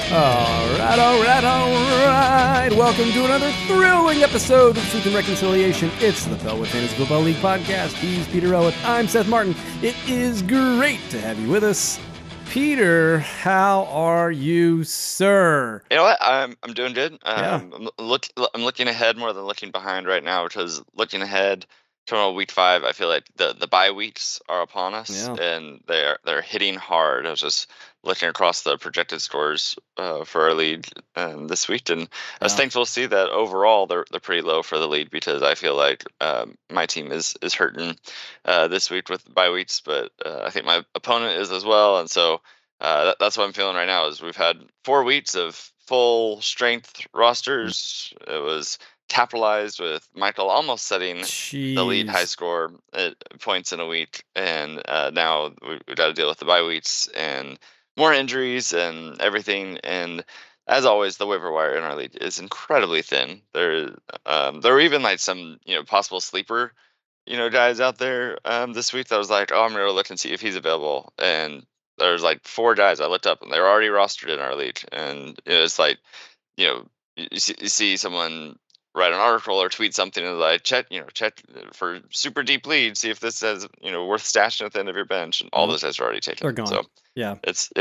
All right. Welcome to another thrilling episode of Truth and Reconciliation. It's the Bellwood Fantasy Football League podcast. He's Peter Elliott. I'm Seth Martin. It is great to have you with us. Peter, how are you, sir? You know what? I'm doing good. Yeah. I'm looking ahead more than looking behind right now, because looking ahead to week 5, I feel like the bye weeks are upon us, and they're hitting hard. I was just looking across the projected scores for our league this week, and I was thankful to see that overall they're pretty low for the league, because I feel like my team is hurting this week with bye weeks, but I think my opponent is as well, and so that's what I'm feeling right now. Is we've had 4 weeks of full strength rosters. It was capitalized with Michael almost setting the lead high score at points in a week, and now we've got to deal with the bye weeks and more injuries and everything. And as always, the waiver wire in our league is incredibly thin. There were even like some possible sleeper guys out there this week that was like, oh, I'm gonna look and see if he's available, and there's like 4 guys I looked up and they're already rostered in our league. And it's like you see someone write an article or tweet something and like check for super deep leads, see if this says worth stashing at the end of your bench, and all those guys are already taken. They're gone. So yeah, it's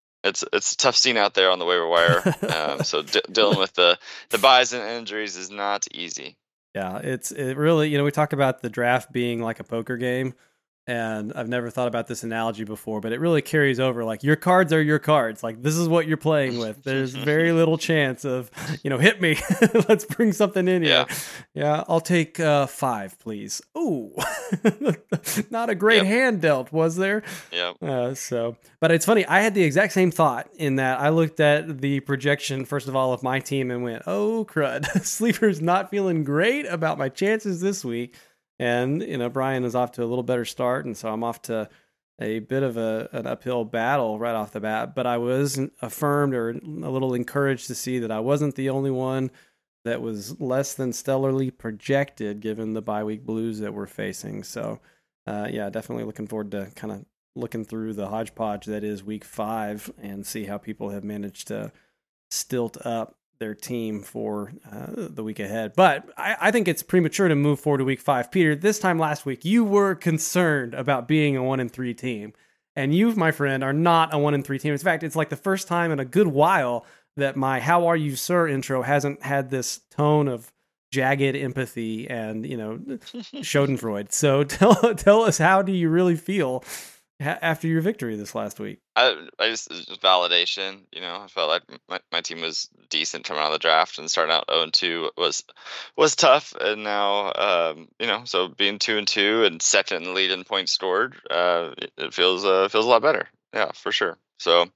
a tough scene out there on the waiver wire. So dealing with the buys and injuries is not easy. Yeah, it really, we talk about the draft being like a poker game, and I've never thought about this analogy before, but it really carries over. Like, your cards are your cards. Like, this is what you're playing with. There's very little chance of, hit me. Let's bring something in here. Yeah, I'll take 5, please. Ooh, not a great hand dealt, was there? Yeah. But it's funny. I had the exact same thought in that I looked at the projection, first of all, of my team and went, oh, crud. Sleeper's not feeling great about my chances this week. And, Brian is off to a little better start, and so I'm off to a bit of an uphill battle right off the bat. But I was affirmed or a little encouraged to see that I wasn't the only one that was less than stellarly projected, given the bye week blues that we're facing. So, definitely looking forward to kind of looking through the hodgepodge that is week 5 and see how people have managed to stilt up their team for the week ahead. But I think it's premature to move forward to week 5. Peter, this time last week, you were concerned about being a 1-3 team. And you, my friend, are not a 1-3 team. In fact, it's like the first time in a good while that my "How are you, sir" intro hasn't had this tone of jagged empathy and, Schadenfreude. So tell us, how do you really feel after your victory this last week? I just validation. I felt like my team was decent coming out of the draft, and starting out 0-2 was tough. And now, so being 2-2 and second in the lead in points scored, it feels a lot better. Yeah, for sure. So,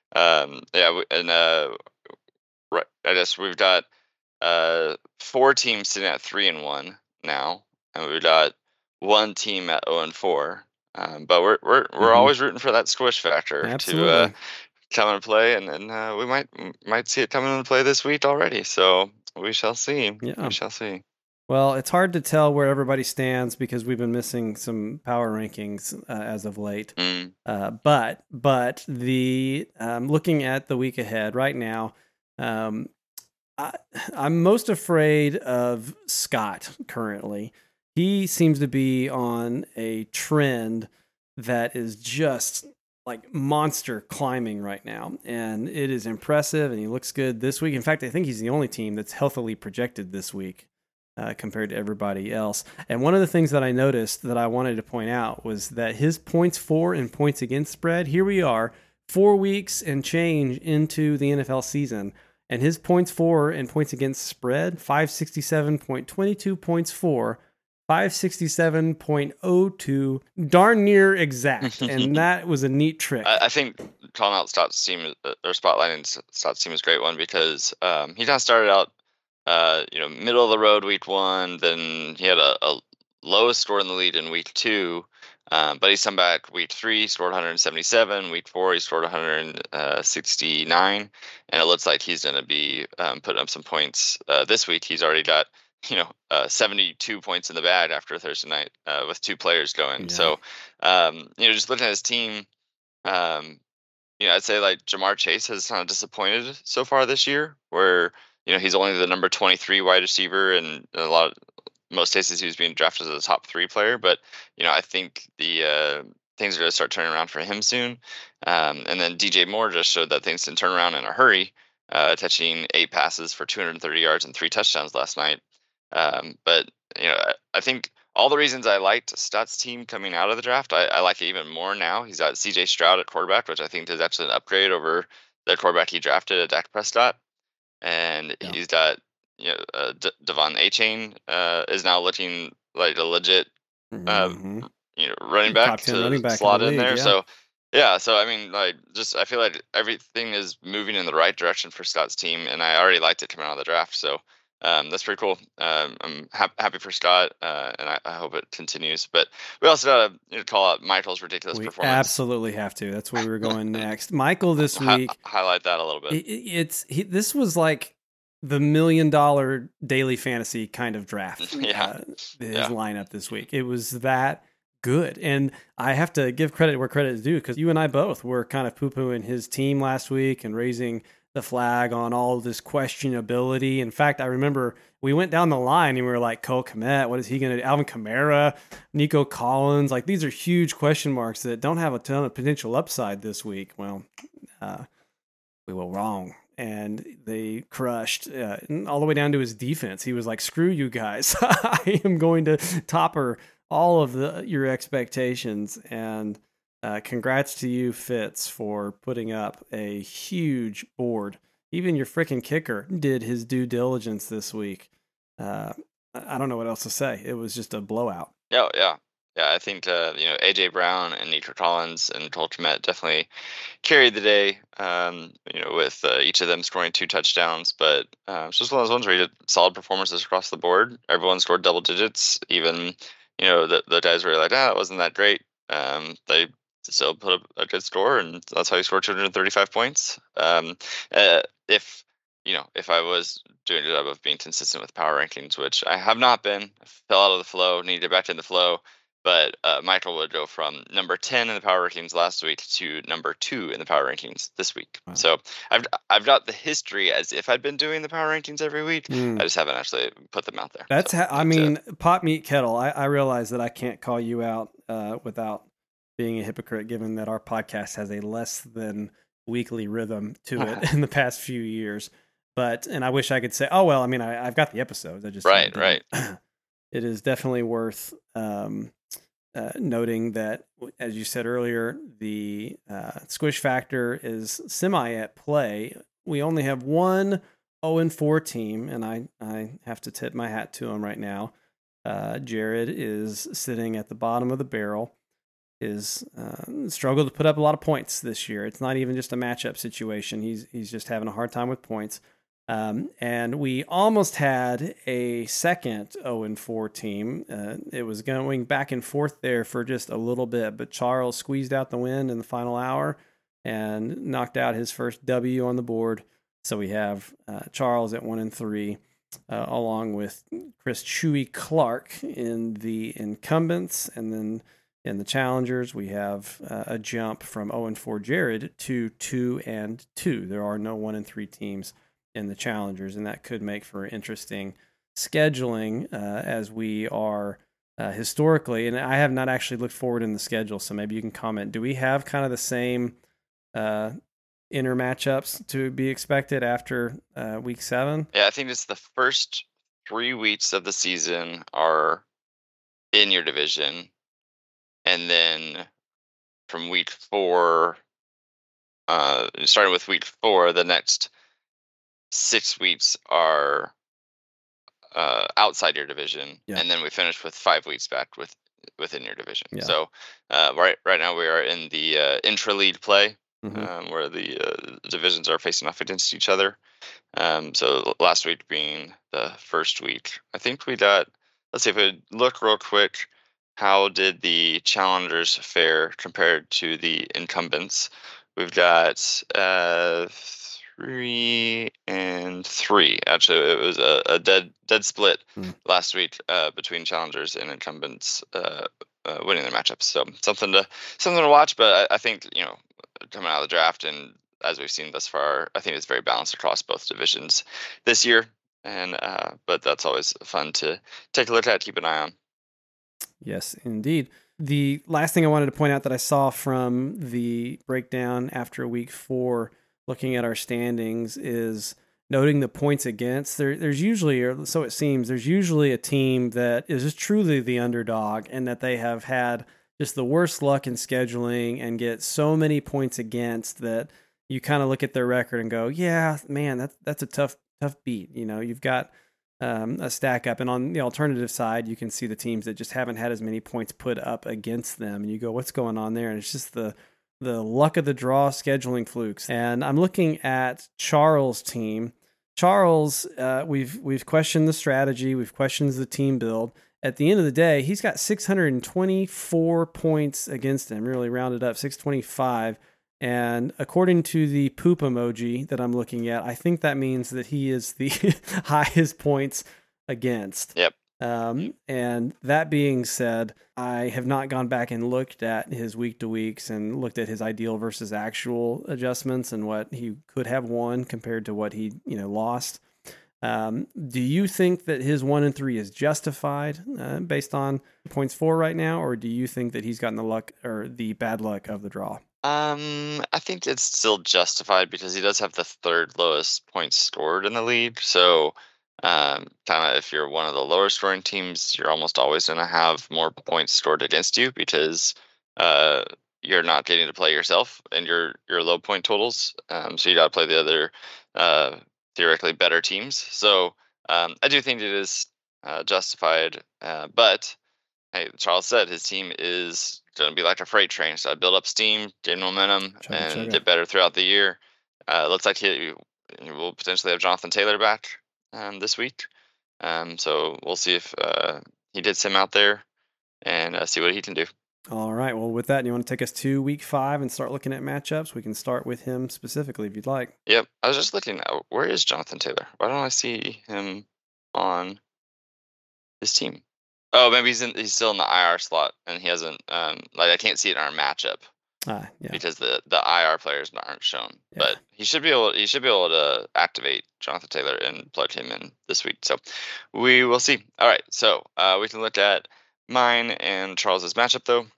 right. I guess we've got 4 teams sitting at 3-1 now, and we've got 1 team at 0-4. But we're always rooting for that squish factor to come into play, and we might see it coming into play this week already. So we shall see. Yeah. We shall see. Well, it's hard to tell where everybody stands because we've been missing some power rankings as of late. But the looking at the week ahead right now, I'm most afraid of Scott currently. He seems to be on a trend that is just like monster climbing right now. And it is impressive, and he looks good this week. In fact, I think he's the only team that's healthily projected this week compared to everybody else. And one of the things that I noticed that I wanted to point out was that his points for and points against spread, here we are, 4 weeks and change into the NFL season. And his points for and points against spread, 567.22 points for, 567.02, darn near exact, and that was a neat trick. I think calling out Stott's team, or spotlighting Stott's team, is a great one, because he kind of started out, middle of the road week 1, then he had a lowest score in the lead in week 2, but he's come back week 3, scored 177, week 4 he scored 169, and it looks like he's going to be putting up some points this week. He's already got 72 points in the bag after Thursday night with 2 players going. Yeah. So, just looking at his team, I'd say like Jamar Chase has kind of disappointed so far this year, where he's only the number 23 wide receiver, and most cases he was being drafted as a top 3 player. But I think the things are going to start turning around for him soon. And then DJ Moore just showed that things can turn around in a hurry, touching 8 passes for 230 yards and 3 touchdowns last night. But I think all the reasons I liked Stott's team coming out of the draft, I like it even more now. He's got C.J. Stroud at quarterback, which I think is actually an upgrade over the quarterback he drafted at Dak Prescott, and he's got Devon Achane is now looking like a legit running back to slot in there. So I mean, like, I feel like everything is moving in the right direction for Scott's team, and I already liked it coming out of the draft. So that's pretty cool. I'm happy for Scott, and I hope it continues. But we also got to call out Michael's ridiculous performance. Absolutely have to. That's where we were going next. Michael this week. Highlight that a little bit. This was like the $1 million daily fantasy kind of draft. His lineup this week. It was that good. And I have to give credit where credit is due, because you and I both were kind of poo-pooing his team last week and raising the flag on all this questionability. In fact, I remember we went down the line and we were like, Cole Kmet, what is he going to do? Alvin Kamara, Nico Collins. Like, these are huge question marks that don't have a ton of potential upside this week. Well, we were wrong. And they crushed all the way down to his defense. He was like, screw you guys. I am going to topper all of your expectations. And congrats to you, Fitz, for putting up a huge board. Even your freaking kicker did his due diligence this week. I don't know what else to say. It was just a blowout. Yeah. I think AJ Brown and Nico Collins and Cole Kmet definitely carried the day. With each of them scoring 2 touchdowns. But it's just one of those ones where you did solid performances across the board. Everyone scored double digits. Even the guys were like, it wasn't that great. They still put up a good score, and that's how you scored 235 points. If I was doing a job of being consistent with power rankings, which I have not been, I fell out of the flow, need to get back in the flow. But Michael would go from number 10 in the power rankings last week to number 2 in the power rankings this week. Wow. So I've got the history as if I'd been doing the power rankings every week. I just haven't actually put them out there. That's pot meat kettle. I realize that I can't call you out without being a hypocrite, given that our podcast has a less than weekly rhythm to it in the past few years. And I wish I could say, I've got the episodes. I just right. It is definitely worth noting that, as you said earlier, the squish factor is semi at play. We only have one 0-4 team, and I have to tip my hat to him right now. Jared is sitting at the bottom of the barrel. Is struggled to put up a lot of points this year. It's not even just a matchup situation. He's just having a hard time with points. And we almost had a second 0-4 team. It was going back and forth there for just a little bit, but Charles squeezed out the win in the final hour and knocked out his first W on the board. So we have Charles at 1-3, along with Chris Chewy Clark in the incumbents, and then in the challengers, we have a jump from 0-4 Jared to 2-2. There are no 1-3 teams in the challengers, and that could make for interesting scheduling as we are historically. And I have not actually looked forward in the schedule, so maybe you can comment. Do we have kind of the same inner matchups to be expected after week 7? Yeah, I think it's the first 3 weeks of the season are in your division. And then from week 4, starting with week 4, the next 6 weeks are outside your division, and then we finish with 5 weeks back within your division. Yeah. So right now we are in the intra-league play, where the divisions are facing off against each other. So last week being the first week, I think we got. Let's see if we look real quick. How did the challengers fare compared to the incumbents? We've got 3-3. Actually, it was a dead split last week between challengers and incumbents winning their matchups. So something to watch. But I think coming out of the draft, and as we've seen thus far, I think it's very balanced across both divisions this year. And but that's always fun to take a look at, keep an eye on. Yes, indeed. The last thing I wanted to point out that I saw from the breakdown after week 4, looking at our standings, is noting the points against. There's usually, or so it seems, there's usually a team that is just truly the underdog, and that they have had just the worst luck in scheduling and get so many points against that you kind of look at their record and go, yeah, man, that's a tough beat. You've got a stack up, and on the alternative side, you can see the teams that just haven't had as many points put up against them, and you go, what's going on there? And it's just the luck of the draw scheduling flukes. And I'm looking at Charles' team. Charles, we've questioned the strategy, we've questioned the team build. At the end of the day, he's got 624 points against him, really rounded up, 625. And according to the poop emoji that I'm looking at, I think that means that he is the highest points against. Yep. And that being said, I have not gone back and looked at his week to weeks and looked at his ideal versus actual adjustments and what he could have won compared to what he lost. Do you think that his 1-3 is justified based on points for right now, or do you think that he's gotten the luck or the bad luck of the draw? I think it's still justified because he does have the third lowest points scored in the league. So, kind of if you're one of the lower scoring teams, you're almost always going to have more points scored against you because you're not getting to play yourself and your low point totals. So you got to play the other theoretically better teams. So I do think it is justified. But hey, Charles said his team is going to be like a freight train. So I build up steam, gain momentum, and get better throughout the year. Looks like he will potentially have Jonathan Taylor back this week. So we'll see if he gets him out there and see what he can do. All right. Well, with that, you want to take us to week 5 and start looking at matchups? We can start with him specifically if you'd like. Yep. I was just looking. Where is Jonathan Taylor? Why don't I see him on his team? Oh, maybe he's still in the IR slot, and he hasn't. I can't see it in our matchup because the IR players aren't shown. Yeah. But he should be able to activate Jonathan Taylor and plug him in this week. So we will see. All right, so we can look at mine and Charles's matchup though.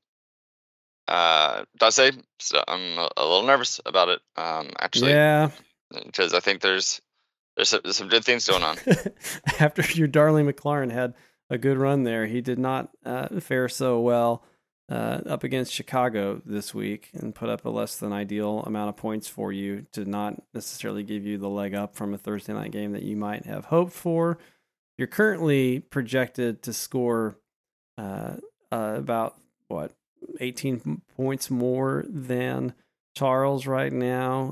Say so I'm a little nervous about it. Actually, yeah, because I think there's some good things going on. After your darling McLaurin had a good run there, he did not fare so well up against Chicago this week and put up a less than ideal amount of points for you to not necessarily give you the leg up from a Thursday night game that you might have hoped for. You're currently projected to score about 18 points more than Charles right now.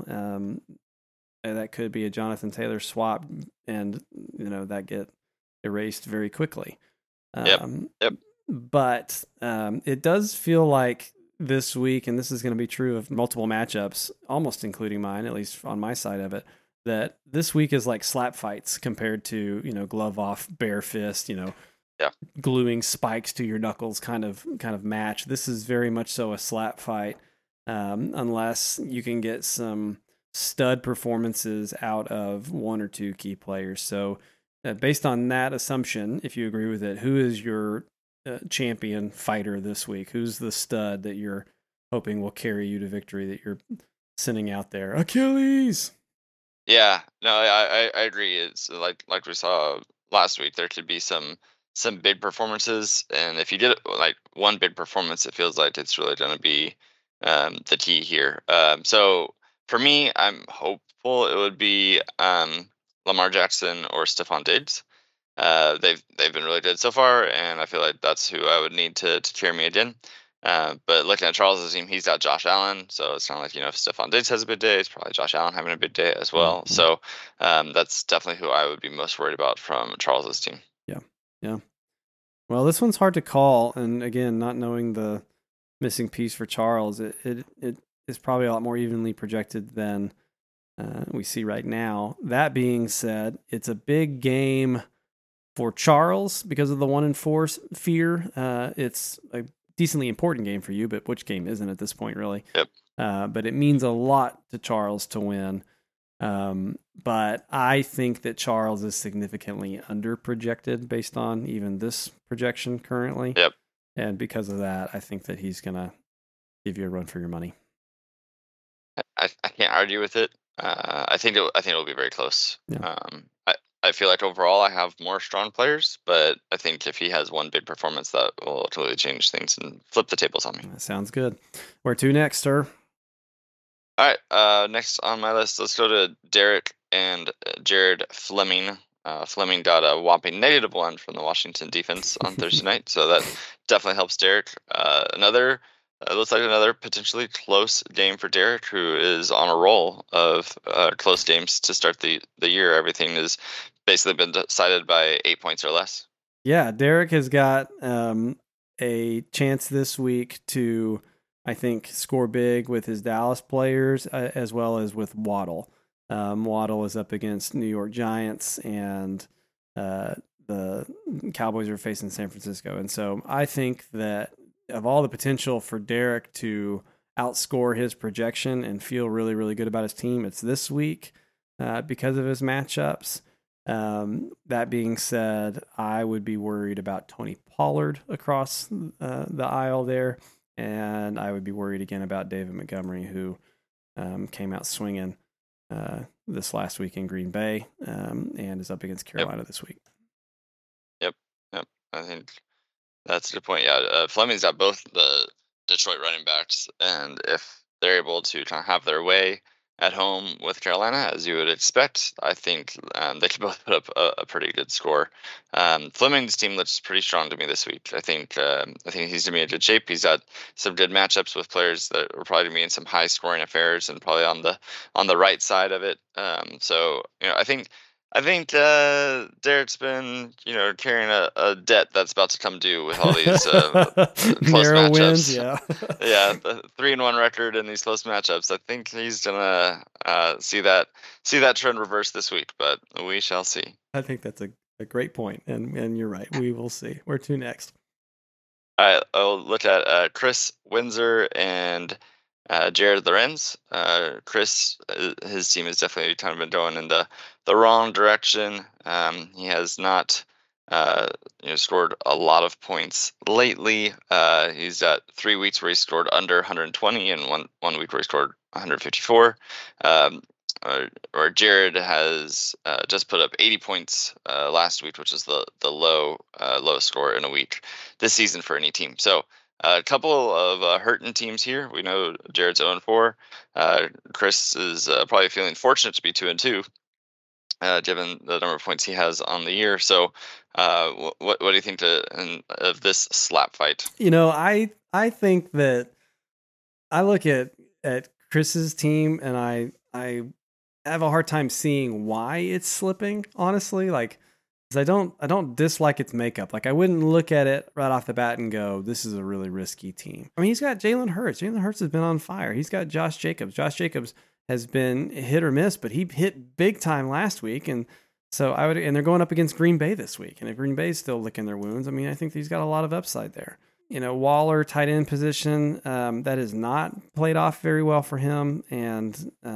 That could be a Jonathan Taylor swap, and that get erased very quickly. Yep. But it does feel like this week, and this is going to be true of multiple matchups, almost including mine, at least on my side of it, that this week is like slap fights compared to glove off, bare fist, gluing spikes to your knuckles kind of match. This is very much so a slap fight, unless you can get some stud performances out of one or two key players. So based on that assumption, if you agree with it, who is your champion fighter this week? Who's the stud that you're hoping will carry you to victory that you're sending out there? Achilles! Yeah, no, I agree. It's like we saw last week. There could be some big performances, and if you get like one big performance, it feels like it's really going to be the key here. So for me, I'm hopeful it would be Lamar Jackson or Stephon Diggs. They've been really good so far, and I feel like that's who I would need to carry me again. But looking at Charles' team, he's got Josh Allen, so it's not like if Stephon Diggs has a big day, it's probably Josh Allen having a big day as well. Mm-hmm. So that's definitely who I would be most worried about from Charles' team. Yeah. Well, this one's hard to call, and again, not knowing the missing piece for Charles, it is probably a lot more evenly projected than we see right now. That being said, it's a big game for Charles because of the 1-4 fear. It's a decently important game for you, but which game isn't at this point, really? Yep. but it means a lot to Charles to win. But I think that Charles is significantly under-projected based on even this projection currently. Yep. And because of that, I think that he's going to give you a run for your money. I can't argue with it. I think it'll be very close. Yeah. I feel like overall I have more strong players, but I think if he has one big performance, that will totally change things and flip the tables on me. That sounds good. Where to next, sir? All right. Next on my list, let's go to Derek and Jared Fleming. Fleming got a whopping -1 from the Washington defense on Thursday night, so that definitely helps Derek. Looks like another potentially close game for Derek, who is on a roll of close games to start the year. Everything has basically been decided by 8 points or less. Yeah, Derek has got a chance this week to, I think, score big with his Dallas players as well as with Waddle. Waddle is up against New York Giants, and the Cowboys are facing San Francisco. And so I think that of all the potential for Derek to outscore his projection and feel really, really good about his team, it's this week because of his matchups. That being said, I would be worried about Tony Pollard across the aisle there, and I would be worried again about David Montgomery, who came out swinging this last week in Green Bay and is up against Carolina this week. Yep. I think that's a good point. Yeah, Fleming's got both the Detroit running backs, and if they're able to kind of have their way at home with Carolina, as you would expect, I think they could both put up a pretty good score. Fleming's team looks pretty strong to me this week. I think he's gonna be in good shape. He's got some good matchups with players that are probably gonna be in some high scoring affairs and probably on the right side of it. So I think Derek's been, carrying a debt that's about to come due with all these close narrow matchups. wins. Yeah, yeah, the 3-1 record in these close matchups. I think he's gonna see that trend reverse this week, but we shall see. I think that's a great point, and you're right. We will see. Where to next? All right, I'll look at Chris Windsor and Jared Lorenz. Chris, his team has definitely kind of been going in the wrong direction. He has not scored a lot of points lately. He's got 3 weeks where he scored under 120 and one week where he scored 154. Or Jared has just put up 80 points last week, which is the lowest score in a week this season for any team. So a couple of hurting teams here. We know Jared's 0-4. Chris is probably feeling fortunate to be 2-2, given the number of points he has on the year. So, what do you think of this slap fight? I think that I look at Chris's team and I have a hard time seeing why it's slipping. Honestly, because I don't dislike its makeup. I wouldn't look at it right off the bat and go, this is a really risky team. I mean, he's got Jalen Hurts. Jalen Hurts has been on fire. He's got Josh Jacobs. Josh Jacobs has been hit or miss, but he hit big time last week. And so and they're going up against Green Bay this week. And if Green Bay is still licking their wounds, I mean, I think he's got a lot of upside there. Waller, tight end position, that has not played off very well for him. And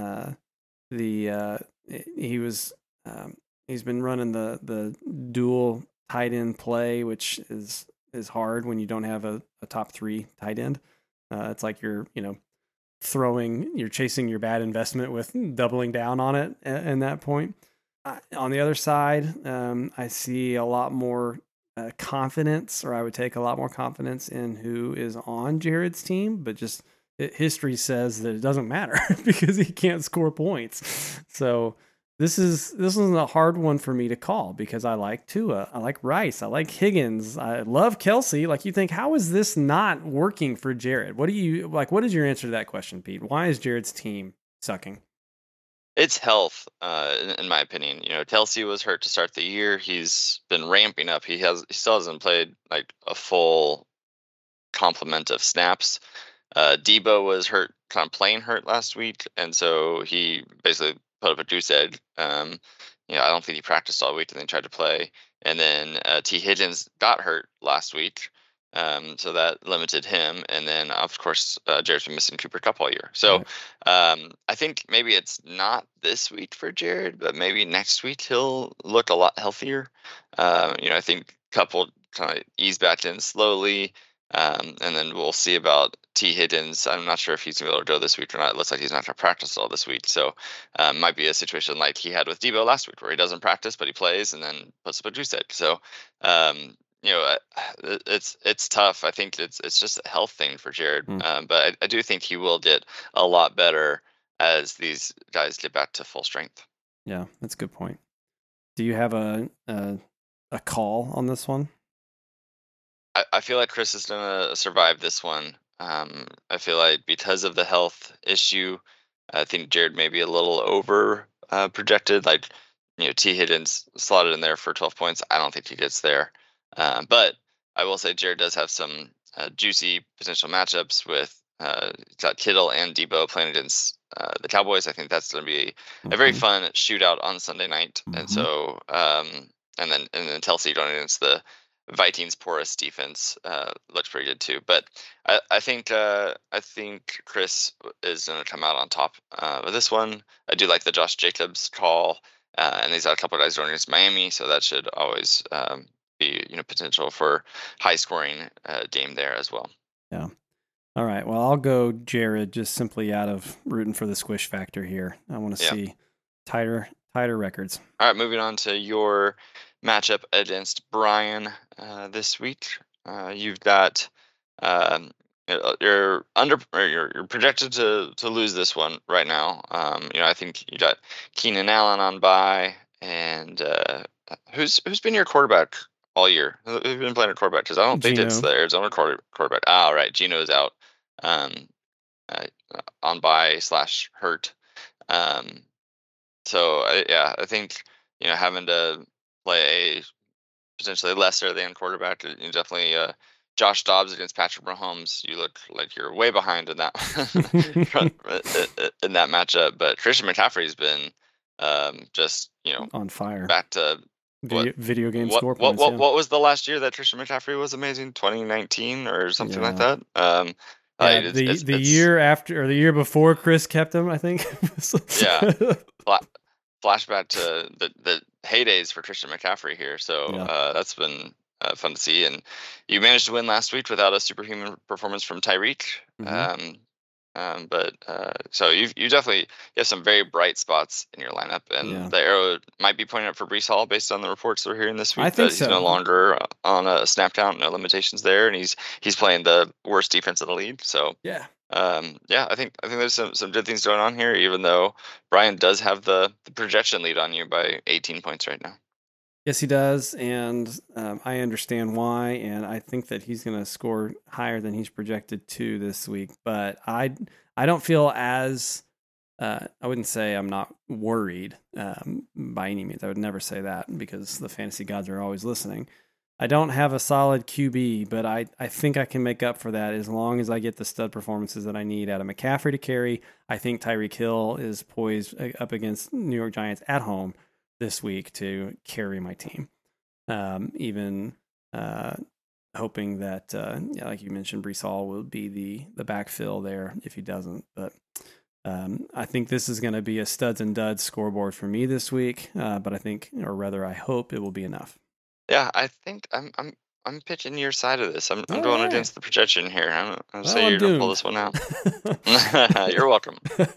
he's been running the dual tight end play, which is hard when you don't have a top 3 tight end. It's like you're chasing your bad investment with doubling down on it at that point. On the other side, I see a lot more confidence, or I would take a lot more confidence in who is on Jared's team, but just history says that it doesn't matter because he can't score points. So this is a hard one for me to call because I like Tua, I like Rice, I like Higgins, I love Kelsey. You think, how is this not working for Jared? What is your answer to that question, Pete? Why is Jared's team sucking? It's health, in my opinion. Kelsey was hurt to start the year. He's been ramping up. He still hasn't played a full complement of snaps. Debo was hurt, kind of playing hurt last week, and so he basically put up a goose egg. I don't think he practiced all week and then tried to play. And then T. Higgins got hurt last week. So that limited him. And then, of course, Jared's been missing Cooper Kupp all year. So Right. I think maybe it's not this week for Jared, but maybe next week he'll look a lot healthier. I think Kupp will kind of ease back in slowly. And then we'll see about T. Higgins. I'm not sure if he's going to be able to go this week or not. It looks like he's not going to practice all this week. So might be a situation like he had with Debo last week where he doesn't practice, but he plays and then puts up a juice egg. So it's tough. I think it's just a health thing for Jared, but I do think he will get a lot better as these guys get back to full strength. Yeah, that's a good point. Do you have a call on this one? I feel like Chris is gonna survive this one. I feel like because of the health issue, I think Jared may be a little over projected. Like, T. Higgins slotted in there for 12 points. I don't think he gets there. But I will say Jared does have some juicy potential matchups with got Kittle and Debo playing against the Cowboys. I think that's going to be a very fun shootout on Sunday night. And so, and then Telsey going against the Vikings' porous defense looks pretty good too. But I think Chris is going to come out on top with this one. I do like the Josh Jacobs call, and he's got a couple of guys going against Miami, so that should always be potential for high scoring game there as well. Yeah. All right. Well, I'll go Jared just simply out of rooting for the squish factor here. I want to see tighter records. All right, moving on to your matchup against Brian this week. You've got you're projected to lose this one right now. I think you got Keenan Allen on bye, and who's been your quarterback all year? Who's been playing a quarterback? Because I don't think it's the Arizona quarterback. Oh, right, Gino's out on bye / hurt. So I think having to play a potentially lesser than quarterback, definitely Josh Dobbs against Patrick Mahomes. You look like you're way behind in that in that matchup. But Christian McCaffrey's been just on fire. Back to video game score points. What was the last year that Christian McCaffrey was amazing? 2019 or something like that. The year after or the year before Chris kept him, I think. Flashback to the heydays for Christian McCaffrey here. So that's been fun to see. And you managed to win last week without a superhuman performance from Tyreek. So you definitely have some very bright spots in your lineup, and the arrow might be pointing up for Breece Hall based on the reports that we're hearing this week. I think he's no longer on a snap count, no limitations there, and he's playing the worst defense in the league. So I think there's some good things going on here, even though Brian does have the projection lead on you by 18 points right now. Yes, he does, and I understand why, and I think that he's going to score higher than he's projected to this week. But I don't feel as I wouldn't say I'm not worried by any means. I would never say that because the fantasy gods are always listening. I don't have a solid QB, but I think I can make up for that as long as I get the stud performances that I need out of McCaffrey to carry. I think Tyreek Hill is poised up against New York Giants at home this week to carry my team. Even hoping that, like you mentioned, Breece Hall will be the backfill there if he doesn't. But I think this is going to be a studs and duds scoreboard for me this week. But I think, or rather, I hope it will be enough. Yeah, I think I'm pitching your side of this. I'm going against the projection here. I'm saying you're gonna pull this one out. You're welcome.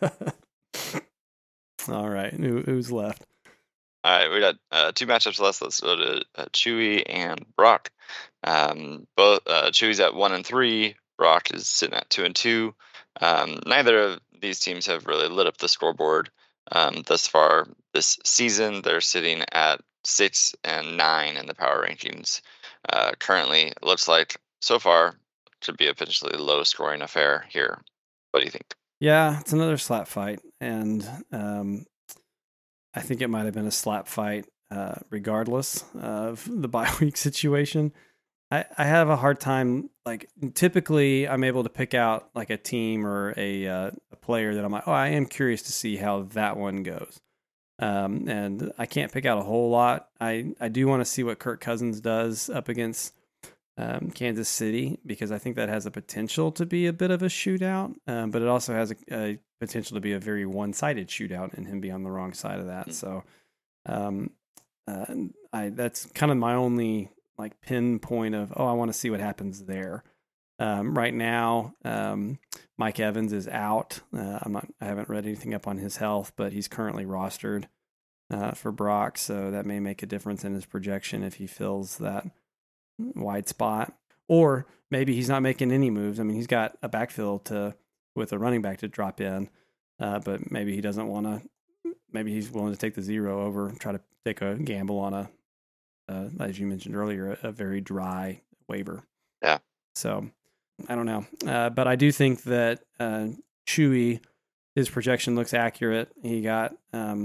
All right, who's left? All right, we got two matchups left. Let's go to Chewy and Brock. Both Chewy's at 1-3. Brock is sitting at 2-2. Neither of these teams have really lit up the scoreboard thus far this season. They're sitting at 6 and 9 in the power rankings. Currently, it looks like so far should be a potentially low scoring affair here. What do you think? Yeah, it's another slap fight, and I think it might have been a slap fight regardless of the bye week situation. I have a hard time, like typically I'm able to pick out like a team or a player that I'm like, I am curious to see how that one goes. And I can't pick out a whole lot. I do want to see what Kirk Cousins does up against Kansas City, because I think that has a potential to be a bit of a shootout, but it also has a potential to be a very one-sided shootout and him be on the wrong side of that. So that's kind of my only like pinpoint of, I want to see what happens there. Right now, Mike Evans is out. I haven't read anything up on his health, but he's currently rostered for Brock, so that may make a difference in his projection if he fills that wide spot, or maybe he's not making any moves. I mean, he's got a backfill with a running back to drop in, but maybe he doesn't want to. Maybe he's willing to take the 0 over and try to take a gamble on as you mentioned earlier, a very dry waiver. Yeah. So I don't know, but I do think that Chewy, his projection looks accurate. He got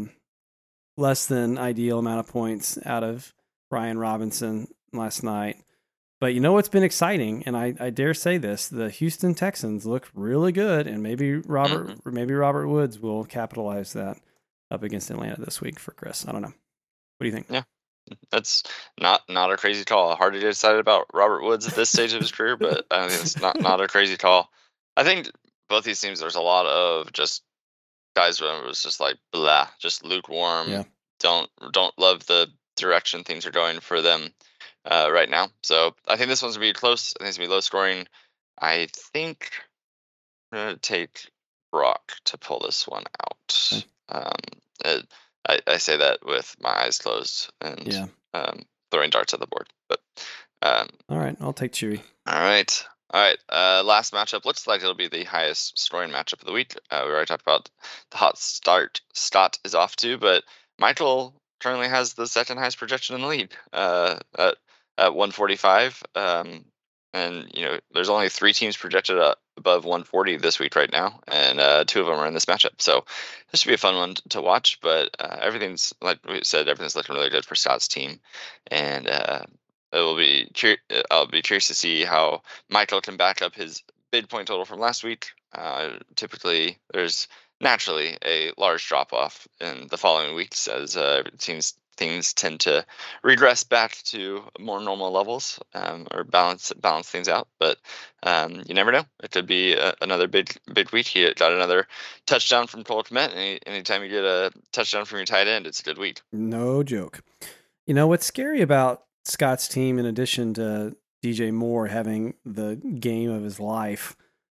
less than ideal amount of points out of Brian Robinson last night. But you know what's been exciting, and I dare say this, the Houston Texans look really good, and maybe Robert Woods will capitalize that up against Atlanta this week for Chris. I don't know. What do you think? Yeah. That's not a crazy call. Hard to get excited about Robert Woods at this stage of his career, but I think it's not a crazy call. I think both these teams, there's a lot of just guys where it was just like blah, just lukewarm. Yeah. Don't love the direction things are going for them right now. So I think this one's gonna be close. I think it's gonna be low scoring. I think I'm gonna take Brock to pull this one out. Okay. I say that with my eyes closed and throwing darts at the board. But all right, I'll take Chewy. All right. Last matchup looks like it'll be the highest scoring matchup of the week. We already talked about the hot start Stott is off to, but Michael currently has the second highest projection in the league at 145. And there's only 3 teams projected above 140 this week right now, and 2 of them are in this matchup. So this should be a fun one to watch. But everything's, like we said, everything's looking really good for Scott's team, and I'll be curious to see how Michael can back up his bid point total from last week. Typically, there's naturally a large drop off in the following weeks as things tend to regress back to more normal levels, or balance things out. But you never know. It could be another big week. He got another touchdown from Cole Kmet. Anytime you get a touchdown from your tight end, it's a good week. No joke. What's scary about Scott's team, in addition to DJ Moore having the game of his life,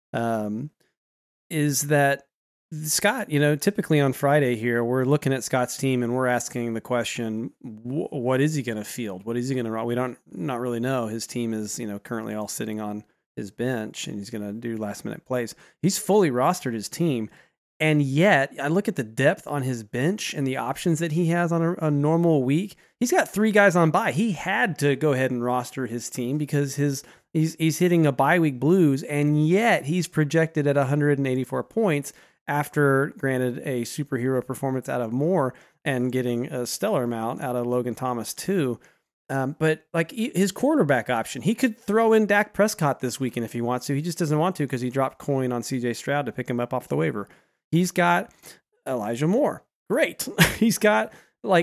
is that Scott, typically on Friday here, we're looking at Scott's team and we're asking the question, what is he going to field? What is he going to run? We not really know. His team is, currently all sitting on his bench, and he's going to do last minute plays. He's fully rostered his team. And yet I look at the depth on his bench and the options that he has on a normal week. He's got 3 guys on bye. He had to go ahead and roster his team because he's hitting a bye week blues, and yet he's projected at 184 points after, granted, a superhero performance out of Moore and getting a stellar amount out of Logan Thomas too. But like his quarterback option, he could throw in Dak Prescott this weekend if he wants to. He just doesn't want to because he dropped coin on CJ Stroud to pick him up off the waiver. He's got Elijah Moore. Great. He's got all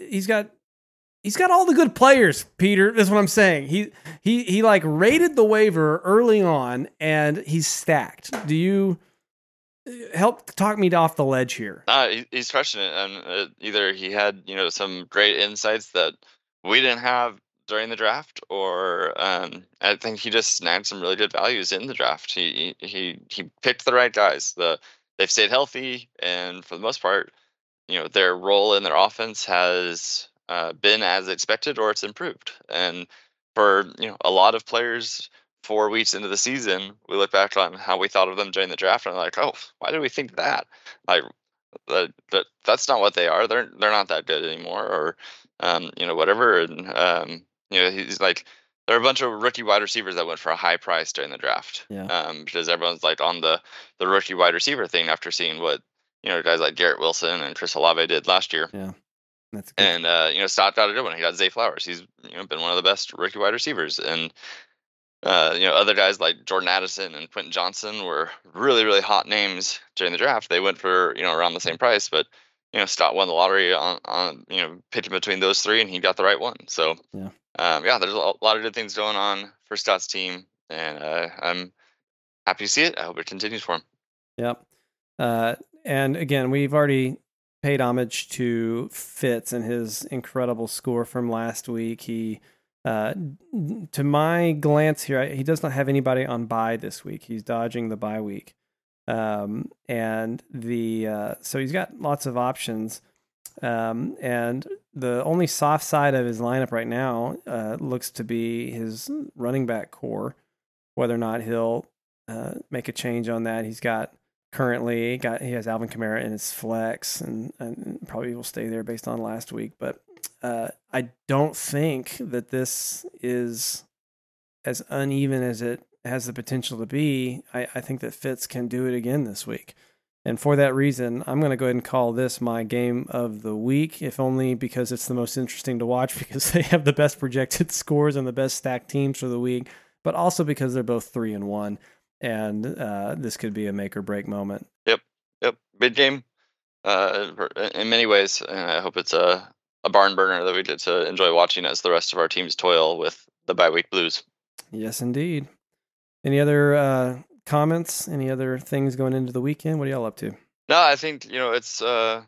the good players, Peter. That's what I'm saying. He like raided the waiver early on, and he's stacked. Do you help talk me off the ledge here? He's crushing it. And either he had some great insights that we didn't have during the draft, or I think he just snagged some really good values in the draft. He picked the right guys. They've stayed healthy, and for the most part, their role in their offense has been as expected, or it's improved. And for a lot of players, 4 weeks into the season, we look back on how we thought of them during the draft, and I'm like, oh, why did we think that? Like, that's not what they are. They're not that good anymore, or whatever. And he's like, there are a bunch of rookie wide receivers that went for a high price during the draft. Yeah. Because everyone's like on the rookie wide receiver thing after seeing what guys like Garrett Wilson and Chris Olave did last year. Yeah. That's good. And Stott got a good one. He got Zay Flowers. He's been one of the best rookie wide receivers. And other guys like Jordan Addison and Quentin Johnson were really, really hot names during the draft. They went for around the same price, but Stott won the lottery on picking between those 3, and he got the right one. So yeah. yeah, there's a lot of good things going on for Scott's team, and I'm happy to see it. I hope it continues for him. Yep. And again, we've already paid homage to Fitz and his incredible score from last week. He, to my glance here, he does not have anybody on bye this week. He's dodging the bye week. And so he's got lots of options. And the only soft side of his lineup right now looks to be his running back core, whether or not he'll make a change on that. He has Alvin Kamara in his flex, and probably will stay there based on last week. But I don't think that this is as uneven as it has the potential to be. I think that Fitz can do it again this week. And for that reason, I'm going to go ahead and call this my game of the week, if only because it's the most interesting to watch because they have the best projected scores and the best stacked teams for the week, but also because they're both 3-1. And this could be a make or break moment. Yep. Big game in many ways. And I hope it's a barn burner that we get to enjoy watching as the rest of our teams toil with the bye week blues. Yes, indeed. Any other comments? Any other things going into the weekend? What are y'all up to? No, I think, it's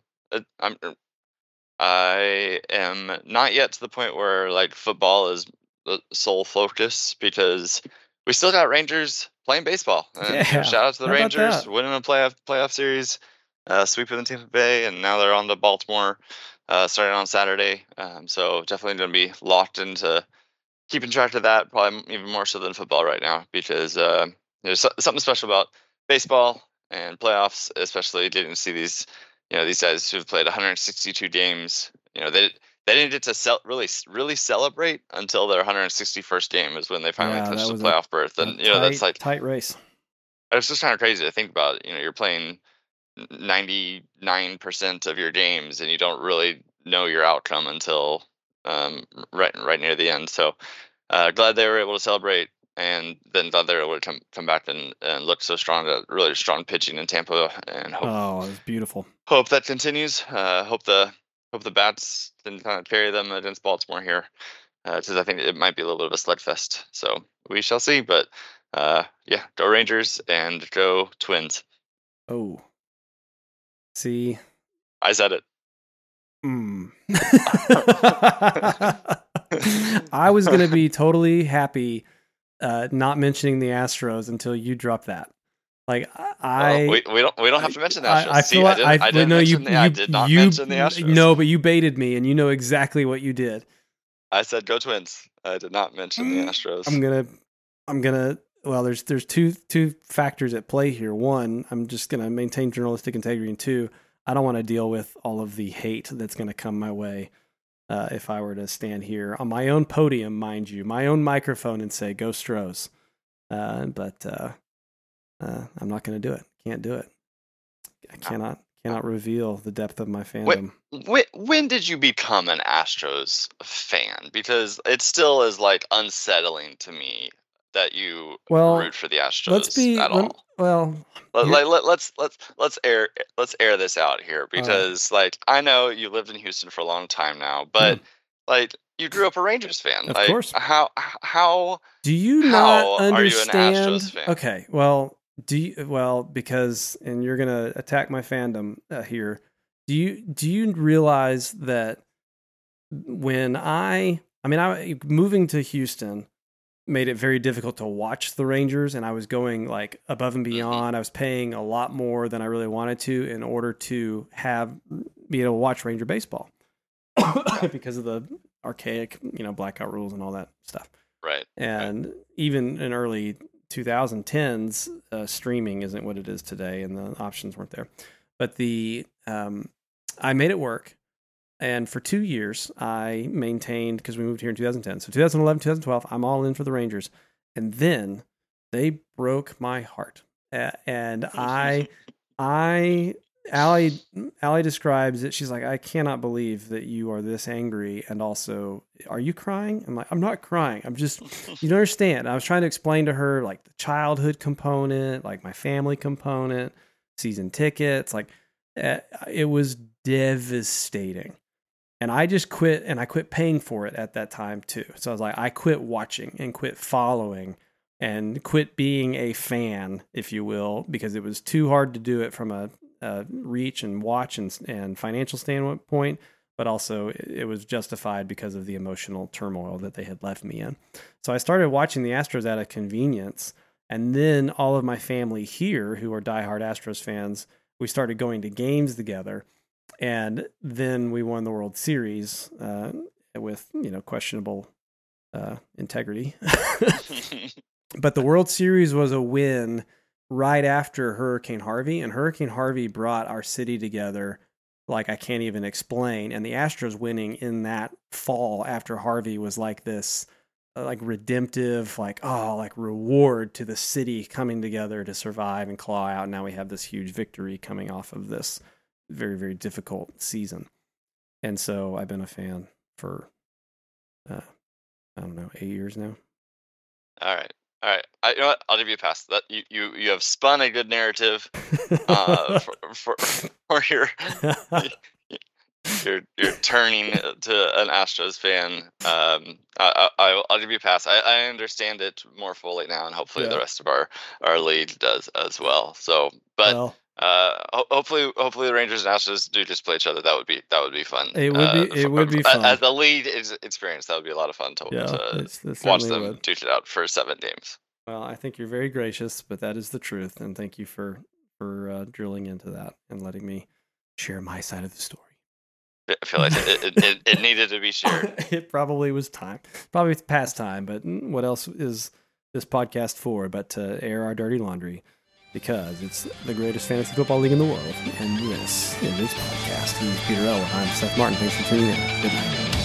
I am not yet to the point where like football is the sole focus because we still got Rangers playing baseball. And shout out to the Rangers winning a playoff series, sweeping the Tampa Bay, and now they're on to Baltimore starting on Saturday. So definitely going to be locked into keeping track of that, probably even more so than football right now, because there's something special about baseball and playoffs, especially getting to see these guys who've played 162 games. They didn't get to really celebrate until their 161st game is when they finally clinched the playoff berth. And that's like tight race. It's just kind of crazy to think about. You're playing 99% of your games, and you don't really know your outcome until right near the end. So glad they were able to celebrate, and then glad they were able to come back and look so strong. Really strong pitching in Tampa, and it was beautiful. Hope that continues. Hope the bats can kind of carry them against Baltimore here, because I think it might be a little bit of a slugfest. So we shall see. But yeah, go Rangers and go Twins. Oh, see, I said it. I was going to be totally happy not mentioning the Astros until you dropped that. Like we don't have to mention the Astros. I feel like I did not mention the Astros. No, but you baited me, and you know exactly what you did. I said go Twins. I did not mention the Astros. I'm gonna. Well, there's two factors at play here. One, I'm just gonna maintain journalistic integrity, and two, I don't want to deal with all of the hate that's gonna come my way if I were to stand here on my own podium, mind you, my own microphone, and say go Stros. But I'm not going to do it. Can't do it. I cannot reveal the depth of my fandom. When did you become an Astros fan? Because it still is like unsettling to me that you root for the Astros at all. Well, let's air this out here, because like I know you lived in Houston for a long time now, but like you grew up a Rangers fan. Of course. How do you not understand? Are you an Astros fan? Okay, well. Because, and you're gonna attack my fandom here. Do you realize that when I moving to Houston made it very difficult to watch the Rangers, and I was going like above and beyond. I was paying a lot more than I really wanted to in order to be able to watch Ranger baseball because of the archaic, blackout rules and all that stuff. Right. And even in early 2010s, streaming isn't what it is today, and the options weren't there. But I made it work, and for 2 years I maintained, because we moved here in 2010. So 2011, 2012, I'm all in for the Rangers, and then they broke my heart. And Allie describes it. She's like, I cannot believe that you are this angry, and also, are you crying? I'm like, I'm not crying. I'm just, you don't understand. I was trying to explain to her like the childhood component, like my family component, season tickets. Like it was devastating. And I just quit, and I quit paying for it at that time too. So I was like, I quit watching and quit following and quit being a fan, if you will, because it was too hard to do it from a reach and watch and financial standpoint, but also it was justified because of the emotional turmoil that they had left me in. So I started watching the Astros out of convenience. And then all of my family here, who are diehard Astros fans, we started going to games together. And then we won the World Series with, questionable integrity. But the World Series was a win right after Hurricane Harvey. And Hurricane Harvey brought our city together like I can't even explain. And the Astros winning in that fall after Harvey was like this like redemptive, like reward to the city coming together to survive and claw out. Now we have this huge victory coming off of this very, very difficult season. And so I've been a fan for, 8 years now. All right. You know what? I'll give you a pass. That you have spun a good narrative for your you're turning to an Astros fan. I'll give you a pass. I understand it more fully now, and hopefully the rest of our league does as well. So, but hopefully the Rangers and Astros do just play each other. That would be fun. It would be fun as a league experience. That would be a lot of fun to watch them duke it out for 7 games. Well, I think you're very gracious, but that is the truth, and thank you for drilling into that and letting me share my side of the story. I feel like it needed to be shared. It probably was time. Probably past time, but what else is this podcast for but to air our dirty laundry? Because it's the greatest fantasy football league in the world, and this is its podcast. He's Peter Elwood. I'm Seth Martin. Thanks for tuning in. Good night.